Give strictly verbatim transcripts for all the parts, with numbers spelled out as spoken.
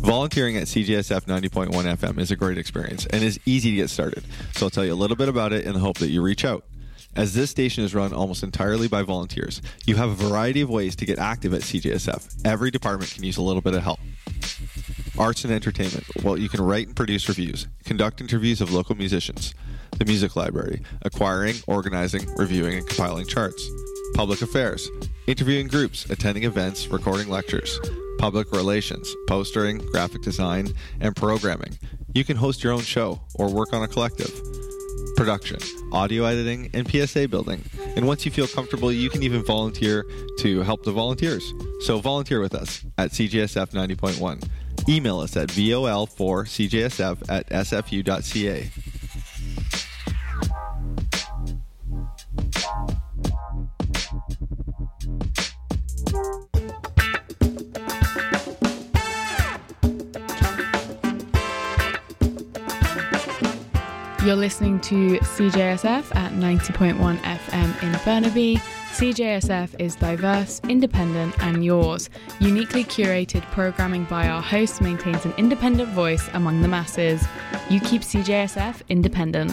Volunteering at C J S F ninety point one F M is a great experience and is easy to get started, so I'll tell you a little bit about it in the hope that you reach out. As this station is run almost entirely by volunteers, you have a variety of ways to get active at C J S F. Every department can use a little bit of help. Arts and entertainment. Well, you can write and produce reviews, conduct interviews of local musicians. The music library. Acquiring, organizing, reviewing, and compiling charts. Public affairs. Interviewing groups, attending events, recording lectures. Public relations, postering, graphic design, and programming. You can host your own show or work on a collective. Production, audio editing, and P S A building. And once you feel comfortable, you can even volunteer to help the volunteers. So volunteer with us at C J S F ninety point one. Email us at V O L four C J S F at S F U dot C A. You're listening to C J S F at ninety point one F M in Burnaby. C J S F is diverse, independent, and yours. Uniquely curated programming by our hosts maintains an independent voice among the masses. You keep C J S F independent.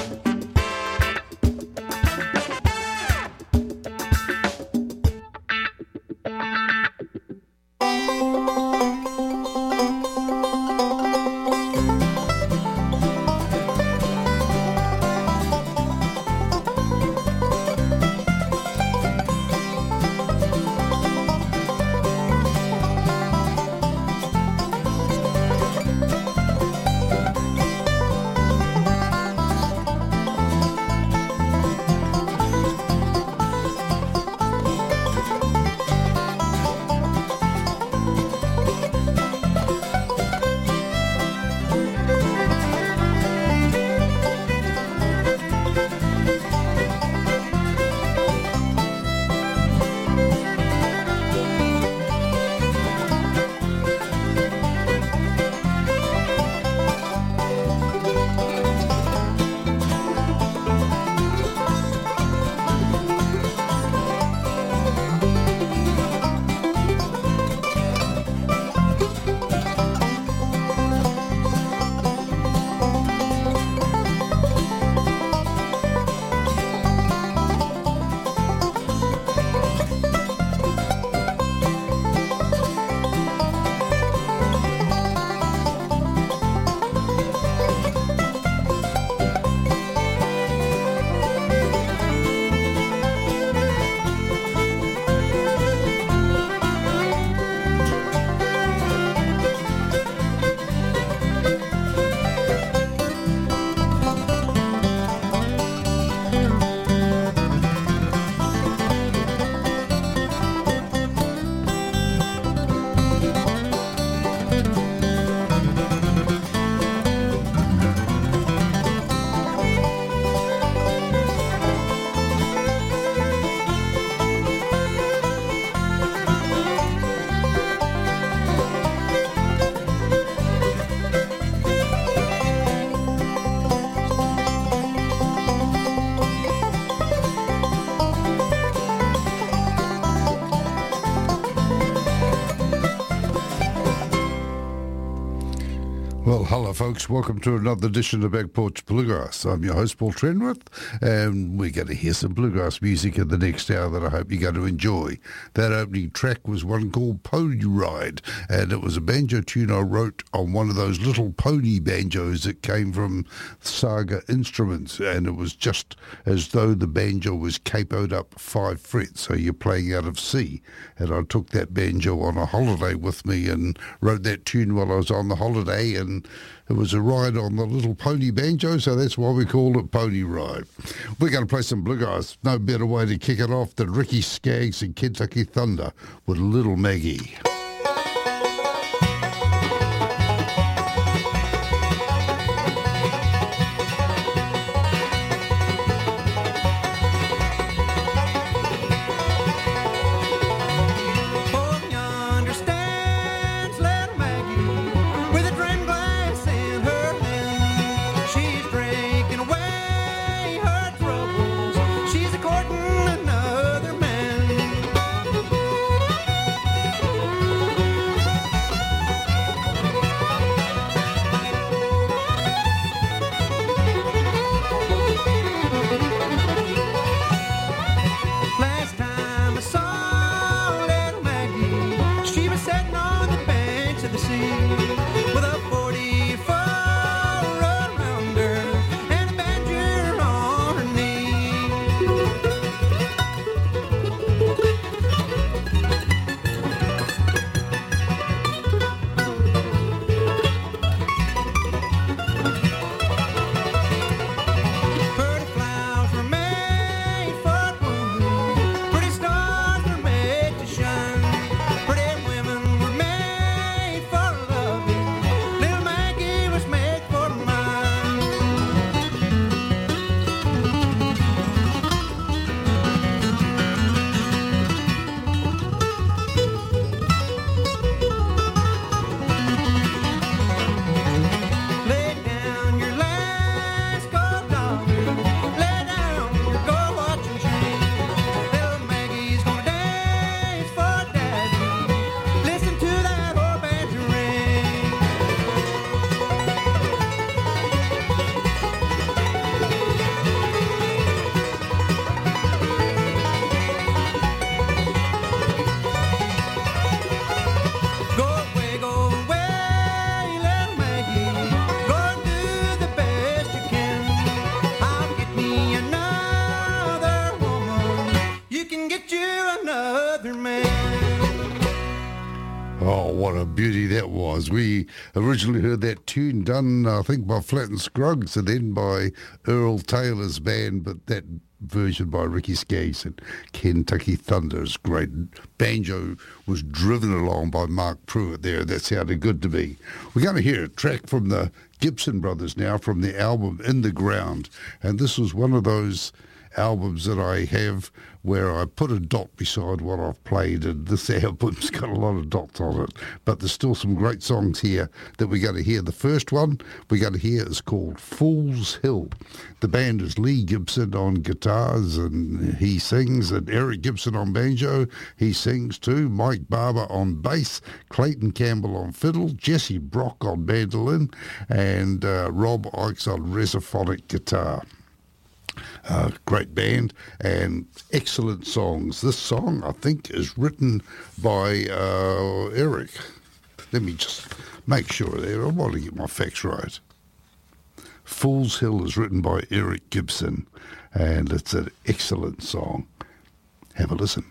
Well, hello, folks. Welcome to another edition of Back Porch Bluegrass. I'm your host, Paul Trenworth, and we're going to hear some bluegrass music in the next hour that I hope you're going to enjoy. That opening track was one called Pony Ride, and it was a banjo tune I wrote on one of those little pony banjos that came from Saga Instruments, and it was just as though the banjo was capoed up five frets, so you're playing out of C. And I took that banjo on a holiday with me and wrote that tune while I was on the holiday, and it was a ride on the little pony banjo, so that's why we called it Pony Ride. We're going to play some bluegrass. No better way to kick it off than Ricky Skaggs and Kentucky Thunder with Little Maggie. Courting another man. Oh, what a beauty that was. We originally heard that tune done, I think, by Flat and Scruggs and then by Earl Taylor's band, but that version by Ricky Skaggs and Kentucky Thunder is great. Banjo was driven along by Mark Pruitt there. That sounded good to me. We're going to hear a track from the Gibson Brothers now from the album In the Ground. And this was one of those albums that I have where I put a dot beside what I've played, and this album's got a lot of dots on it, but there's still some great songs here that we're going to hear. The first one we're going to hear is called Fool's Hill. The band is Lee Gibson on guitars and he sings, and Eric Gibson on banjo, he sings too, Mike Barber on bass, Clayton Campbell on fiddle, Jesse Brock on mandolin, and uh, Rob Ikes on resophonic guitar. Uh, great band and excellent songs. This song, I think, is written by uh, Eric. Let me just make sure there. I want to get my facts right. Fool's Hill is written by Eric Gibson, and it's an excellent song. Have a listen.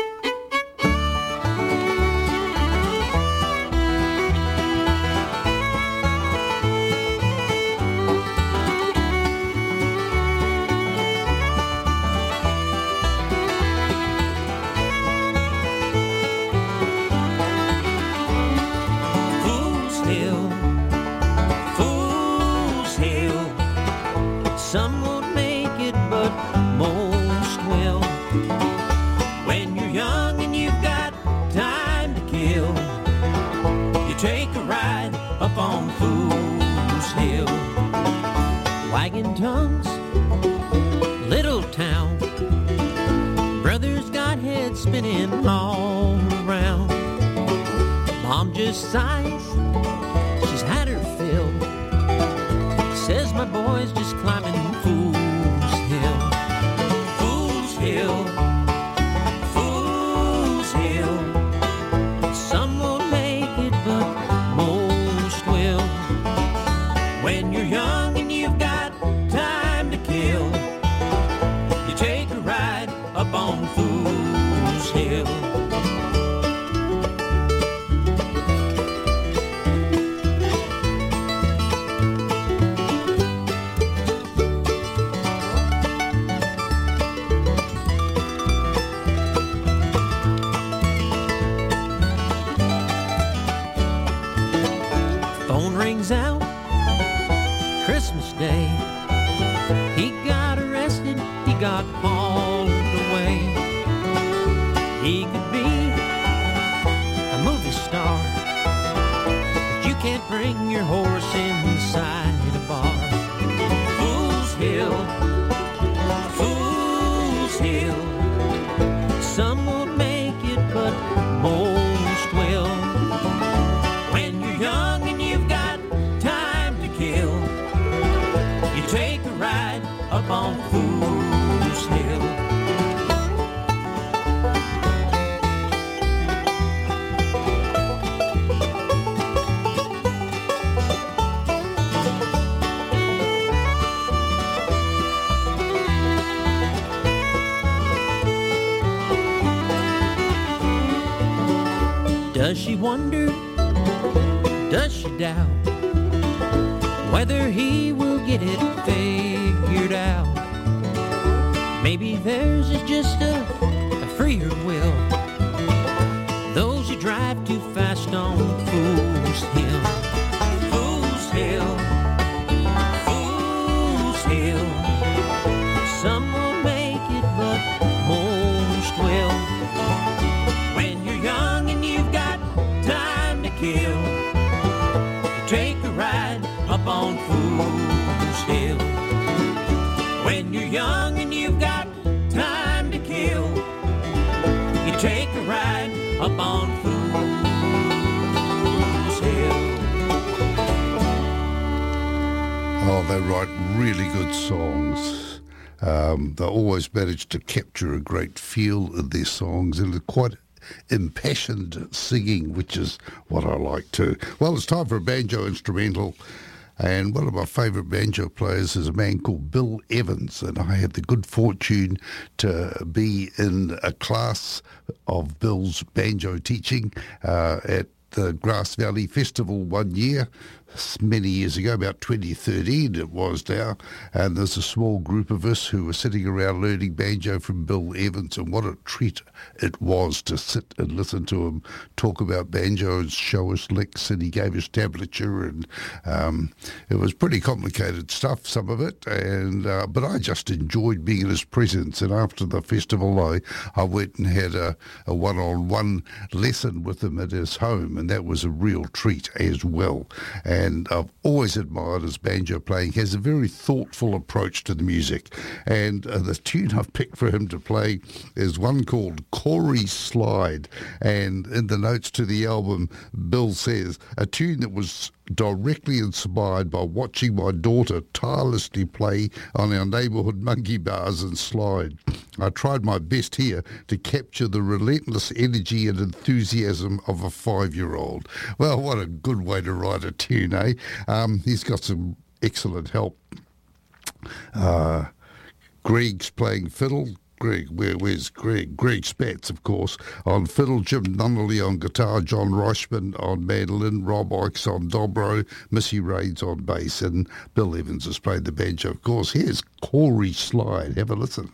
Tongues, little town, brothers got heads spinning all around. Mom just sighs, she's had her fill, says my boy's just climbing Fool's Hill. Fool's Hill, Fool's Hill, some won't make it but most will. When you're young and you've got time to kill, you take a ride up on Fool's Hill. Phone rings out Christmas Day. He got arrested, he got hauled away. He could be a movie star, but you can't bring your horse inside a bar. Fool's Hill, Fool's Hill, some won't make it but most will. When you're young and you've got time to kill, you take a ride up on Fool's Hill. Does she wonder, does she doubt whether he will get it figured out? Maybe theirs is just a, a freer will, those who drive too fast on Fool's Hill. Fool's Hill, Fool's Hill, some will make it but most will. When you're young and you've got time to kill, you take a ride up on Fool's Hill. When you're young and you've got time to kill, you take a ride up on Fool's Hill. Oh, they write really good songs. Um, they always manage to capture a great feel in their songs, and they're quite impassioned singing, which is what I like too. Well, it's time for a banjo instrumental, and one of my favourite banjo players is a man called Bill Evans, and I had the good fortune to be in a class of Bill's banjo teaching uh, at the Grass Valley Festival one year, many years ago, about twenty thirteen it was now, and there's a small group of us who were sitting around learning banjo from Bill Evans, and what a treat it was to sit and listen to him talk about banjo and show us licks, and he gave us tablature, and um, it was pretty complicated stuff, some of it, and uh, but I just enjoyed being in his presence. And after the festival, I, I went and had a, a one-on-one lesson with him at his home, and that was a real treat as well. And And I've always admired his banjo playing. He has a very thoughtful approach to the music. And uh, the tune I've picked for him to play is one called Corey Slide. And in the notes to the album, Bill says, a tune that was directly inspired by watching my daughter tirelessly play on our neighbourhood monkey bars and slide. I tried my best here to capture the relentless energy and enthusiasm of a five-year-old. Well, what a good way to write a tune, eh? Um, he's got some excellent help. Uh, Greg's playing fiddle. Greg, where, where's Greg? Greg Spatz, of course, on fiddle, Jim Nunnally on guitar, John Reichman on mandolin, Rob Ikes on dobro, Missy Raids on bass, and Bill Evans has played the banjo, of course. Here's Corey Slide. Have a listen.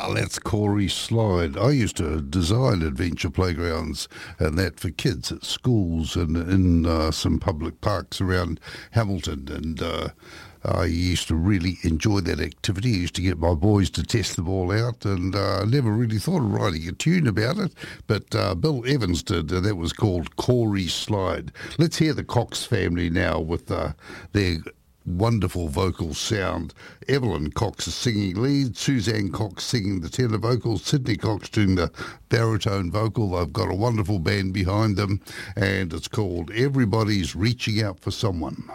Wow, that's Corey Slide. I used to design adventure playgrounds and that for kids at schools and in uh, some public parks around Hamilton. And uh, I used to really enjoy that activity. I used to get my boys to test the ball out, and I uh, never really thought of writing a tune about it. But uh, Bill Evans did, and that was called Corey Slide. Let's hear the Cox family now with uh, their wonderful vocal sound. Evelyn Cox is singing lead, Suzanne Cox singing the tenor vocals, Sydney Cox doing the baritone vocal. They've got a wonderful band behind them, and it's called Everybody's Reaching Out for Someone.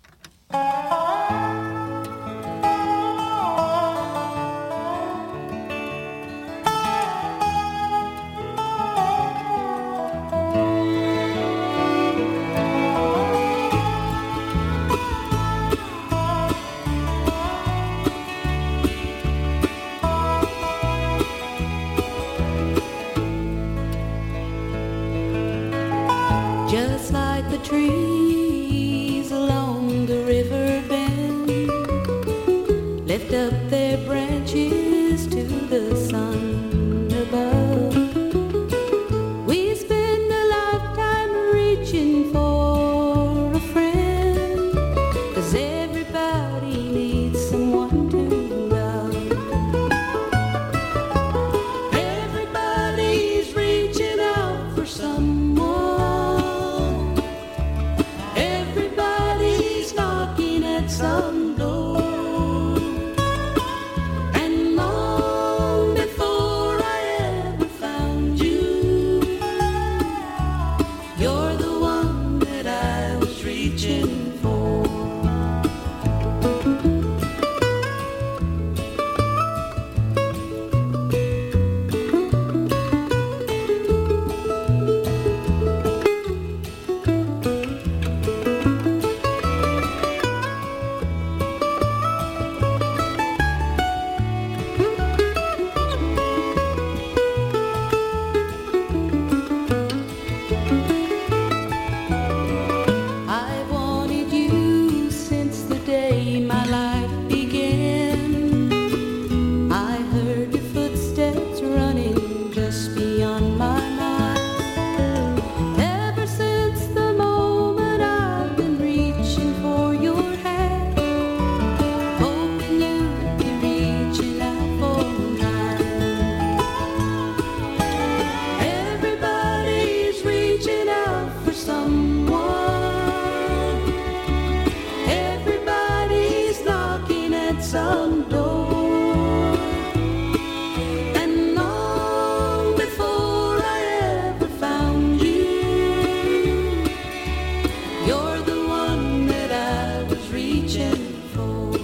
Just like the trees along the river bend lift up their branches to the sun above, we spend a lifetime reaching for a friend, 'cause everybody needs someone to love. Everybody's reaching out for someone. Some door, and long before I ever found you, you're the one that I was reaching for. Some door, and long before I ever found you, you're the one that I was reaching for.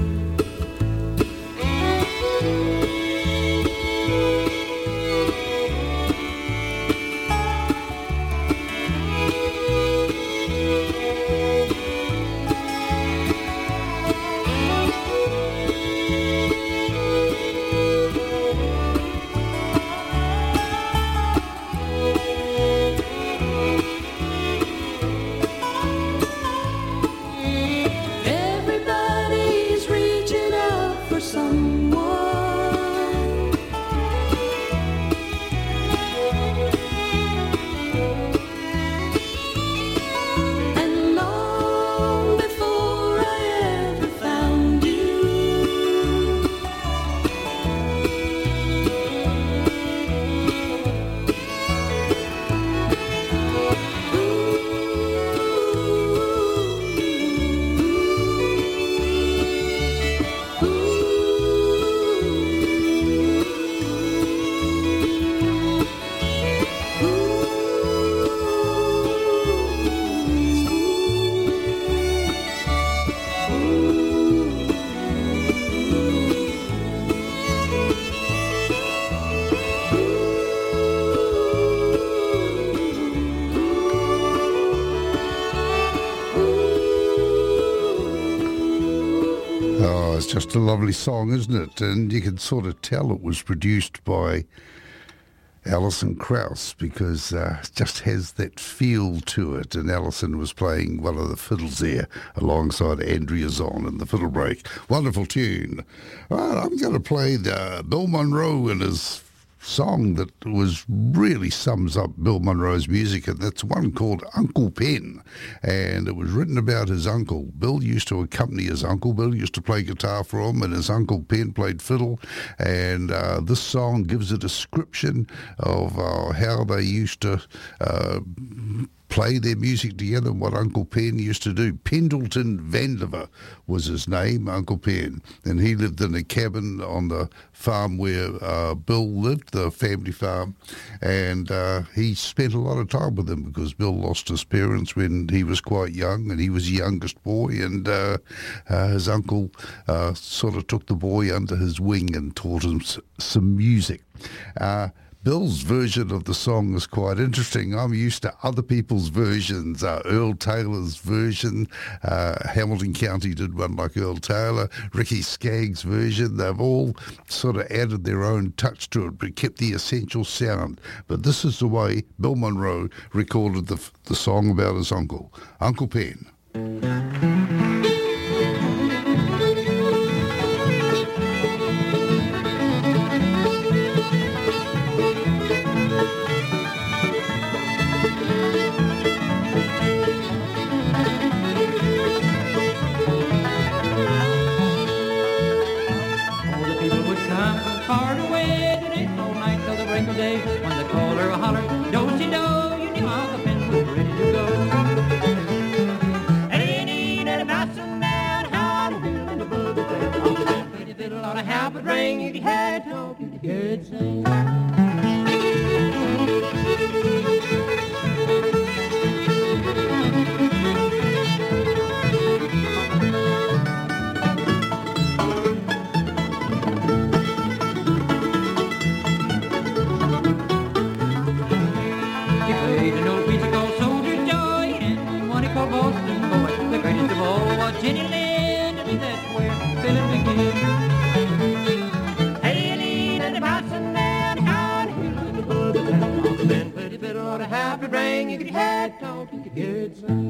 It's just a lovely song, isn't it? And you can sort of tell it was produced by Alison Krauss, because uh, it just has that feel to it. And Alison was playing one of the fiddles there alongside Andrea Zon in the fiddle break. Wonderful tune. All right, I'm going to play the Bill Monroe and his song that was really sums up Bill Monroe's music, and that's one called Uncle Pen, and it was written about his uncle. Bill used to accompany his uncle. Bill used to play guitar for him, and his uncle Pen played fiddle, and uh, this song gives a description of uh, how they used to uh, play their music together, what Uncle Pen used to do. Pendleton Vandiver was his name, Uncle Pen, and he lived in a cabin on the farm where uh, Bill lived, the family farm, and uh, he spent a lot of time with him because Bill lost his parents when he was quite young, and he was the youngest boy, and uh, uh, his uncle uh, sort of took the boy under his wing and taught him s- some music. Uh, Bill's version of the song is quite interesting. I'm used to other people's versions. Uh, Earl Taylor's version, uh, Hamilton County did one like Earl Taylor, Ricky Skaggs' version. They've all sort of added their own touch to it, but kept the essential sound. But this is the way Bill Monroe recorded the, the song about his uncle, Uncle Pen. When they called her a holler, do-si-do, you knew Uncle Pen was ready to go. Ain't need any bouncing down, how to fiddle in the boogie thing. Uncle Pen played the fiddle on a half a ring, if he had talk, if he could sing. Jenny Lind, and that's where Philip began. Hey, lean and the bouncing down, how to hill in the boogie town. Uncle Ben played the fiddle on a happy ring. You could head talk, you could get sing.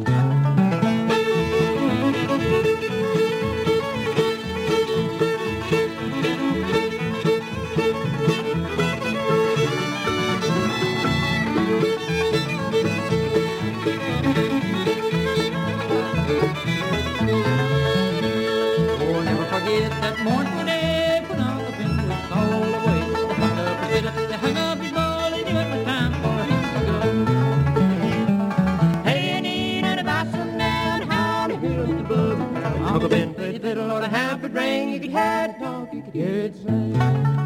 That mournful day when Uncle Ben was called away. They hung up his fiddle, they hung up his ball, they knew it was time for him to go. Hey, you need any bouncing down, how to hill in the boogie town. Uncle Ben played the fiddle on a happy ring. You could hear it talk, you could hear it sing.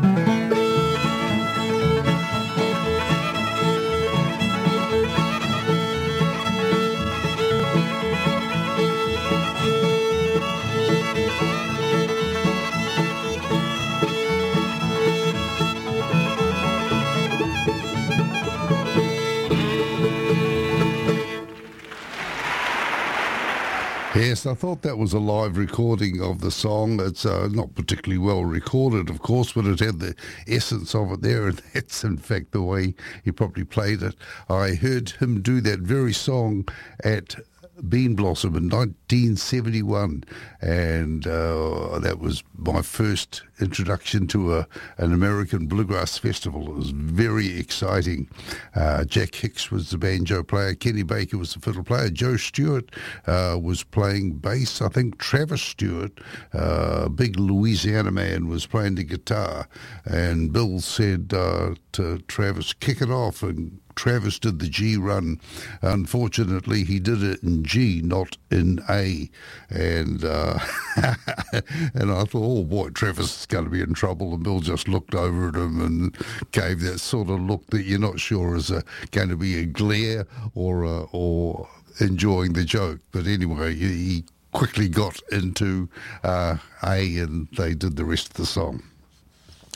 Yes, I thought that was a live recording of the song. It's uh, not particularly well recorded, of course, but it had the essence of it there, and that's in fact the way he probably played it. I heard him do that very song at Bean Blossom in nineteen seventy-one, and uh, that was my first introduction to a, an American bluegrass festival. It was very exciting. Uh, Jack Hicks was the banjo player, Kenny Baker was the fiddle player, Joe Stewart uh, was playing bass, I think Travis Stewart, uh, a big Louisiana man, was playing the guitar, and Bill said uh, to Travis, kick it off, and Travis did the G run. Unfortunately, he did it in G, not in A. And uh, and I thought, oh boy, Travis is going to be in trouble. And Bill just looked over at him and gave that sort of look that you're not sure is a, going to be a glare or a, or enjoying the joke. But anyway, he quickly got into uh, A, and they did the rest of the song.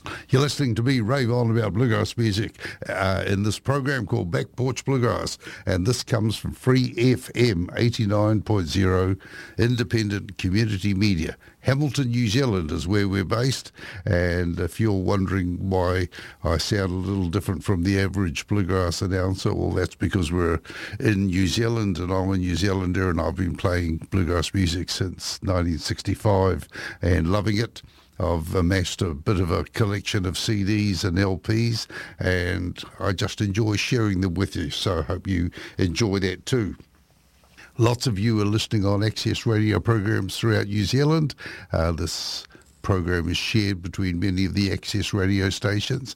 You're listening to me rave on about bluegrass music uh, in this program called Back Porch Bluegrass, and this comes from Free F M eighty-nine point zero, independent community media. Hamilton, New Zealand is where we're based, and if you're wondering why I sound a little different from the average bluegrass announcer, well, that's because we're in New Zealand, and I'm a New Zealander, and I've been playing bluegrass music since nineteen sixty-five and loving it. I've amassed a bit of a collection of C Ds and L Ps, and I just enjoy sharing them with you, so I hope you enjoy that too. Lots of you are listening on Access Radio programs throughout New Zealand. Uh, this program is shared between many of the Access Radio stations.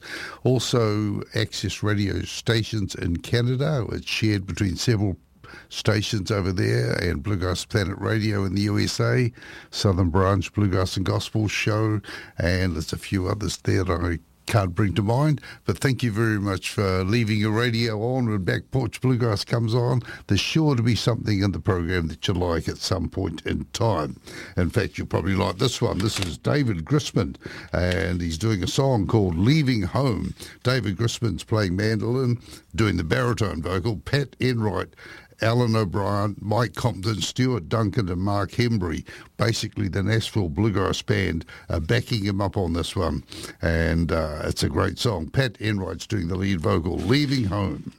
Also, Access Radio stations in Canada. It's shared between several stations over there, and Bluegrass Planet Radio in the U S A, Southern Branch Bluegrass and Gospel Show, and there's a few others there that I can't bring to mind. But thank you very much for leaving your radio on when Back Porch Bluegrass comes on. There's sure to be something in the program that you like at some point in time. In fact, you'll probably like this one. This is David Grisman, and he's doing a song called Leaving Home. David Grisman's playing mandolin, doing the baritone vocal. Pat Enright, Alan O'Brien, Mike Compton, Stuart Duncan and Mark Hembry, basically the Nashville Bluegrass Band, are backing him up on this one. And uh, it's a great song. Pat Enright's doing the lead vocal, Leaving Home.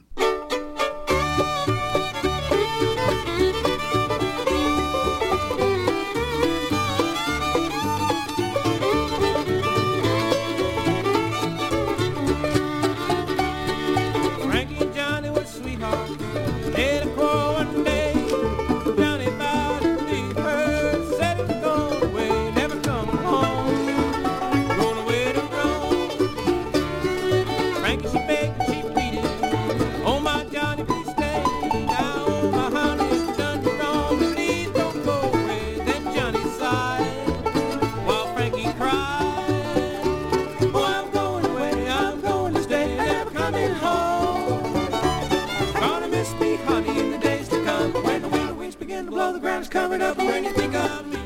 Coming up when you think of me.